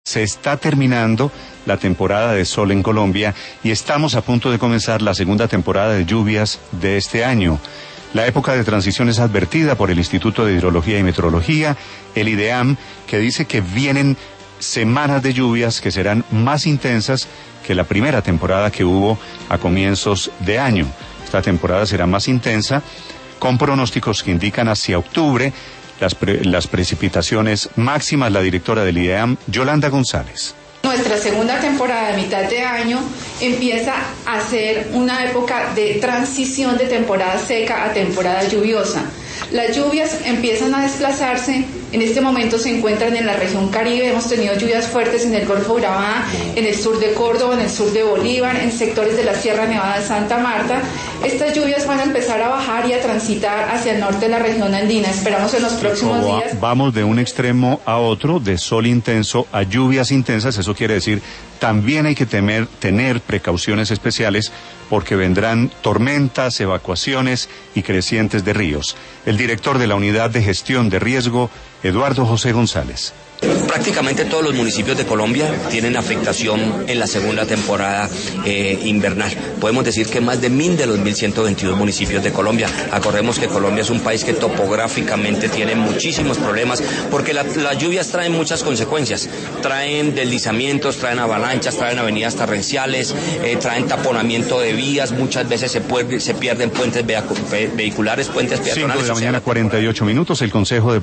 Se está terminando la temporada de sol en Colombia y estamos a punto de comenzar la segunda temporada de lluvias de este año. La época de transición es advertida por el Instituto de Hidrología y Meteorología, el IDEAM, que dice que vienen semanas de lluvias que serán más intensas que la primera temporada que hubo a comienzos de año. Esta temporada será más intensa, con pronósticos que indican hacia octubre las precipitaciones máximas. La directora del IDEAM, Yolanda González. Nuestra segunda temporada de mitad de año empieza a ser una época de transición de temporada seca a temporada lluviosa. Las lluvias empiezan a desplazarse, en este momento se encuentran en la región Caribe, hemos tenido lluvias fuertes en el Golfo de Urabá, en el sur de Córdoba, en el sur de Bolívar, en sectores de la Sierra Nevada de Santa Marta. Estas lluvias van a empezar a bajar y a transitar hacia el norte de la región andina. Esperamos en los próximos días. Vamos de un extremo a otro, de sol intenso a lluvias intensas. Eso quiere decir, también hay que tener precauciones especiales porque vendrán tormentas, evacuaciones y crecientes de ríos. El director de la Unidad de Gestión de Riesgo, Eduardo José González. Prácticamente todos los municipios de Colombia tienen afectación en la segunda temporada invernal. Podemos decir que más de 1.000 de los 1.122 municipios de Colombia. Acordemos que Colombia es un país que topográficamente tiene muchísimos problemas porque las lluvias traen muchas consecuencias. Traen deslizamientos, traen avalanchas, traen avenidas torrenciales, traen taponamiento de vías, muchas veces se pierden puentes vehiculares, puentes peatonales. 5 de la mañana, 48 minutos. El Consejo de